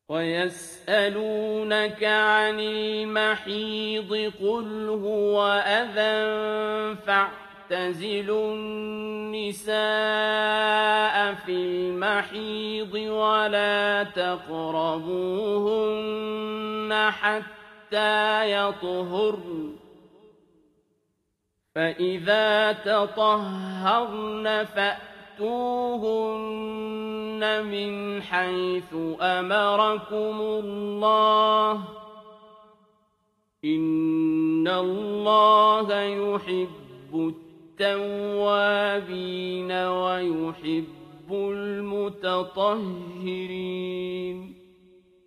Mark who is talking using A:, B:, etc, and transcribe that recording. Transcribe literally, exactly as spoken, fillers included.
A: وَيَسْأَلُونَكَ عَنِ الْمَحِيضِ قُلْ هُوَ أَذًى فَاعْتَزِلُوا النِّسَاءَ فِي الْمَحِيضِ وَلَا تَقْرَبُوهُنَّ حَتَّىٰ يَطْهُرْنَ ۖ فَإِذَا تَطَهَّرْنَ فَأْتُوهُنَّ مِنْ حَيْثُ أَمَرَكُمُ اللَّهُ ۚ إِنَّ اللَّهَ يُحِبُّ التَّوَّابِينَ وَيُحِبُّ الْمُتَطَهِّرِينَ